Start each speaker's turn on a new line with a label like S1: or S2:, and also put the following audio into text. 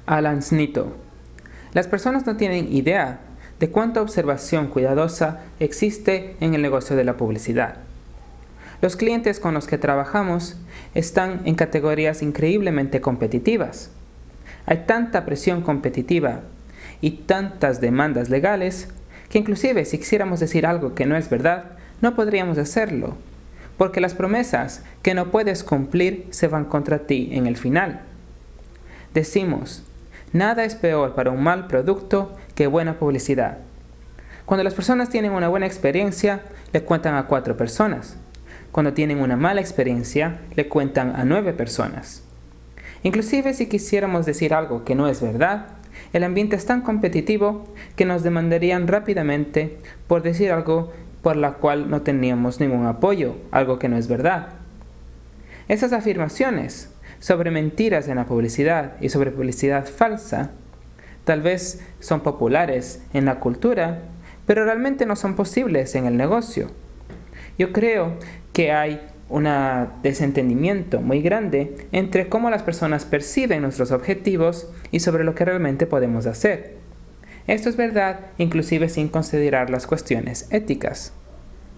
S1: Alan Snito. Las personas no tienen idea de cuánta observación cuidadosa existe en el negocio de la publicidad. Los clientes con los que trabajamos están en categorías increíblemente competitivas. Hay tanta presión competitiva y tantas demandas legales que inclusive si quisiéramos decir algo que no es verdad, no podríamos hacerlo, porque las promesas que no puedes cumplir se van contra ti en el final. Decimos, nada es peor para un mal producto que buena publicidad. Cuando las personas tienen una buena experiencia, le cuentan a 4 personas. Cuando tienen una mala experiencia, le cuentan a 9 personas. Inclusive si quisiéramos decir algo que no es verdad, el ambiente es tan competitivo que nos demandarían rápidamente por decir algo por la cual no teníamos ningún apoyo, algo que no es verdad. Esas afirmaciones sobre mentiras en la publicidad y sobre publicidad falsa tal vez son populares en la cultura, pero realmente no son posibles en el negocio. Yo creo que hay un desentendimiento muy grande entre cómo las personas perciben nuestros objetivos y sobre lo que realmente podemos hacer. Esto es verdad inclusive sin considerar las cuestiones éticas.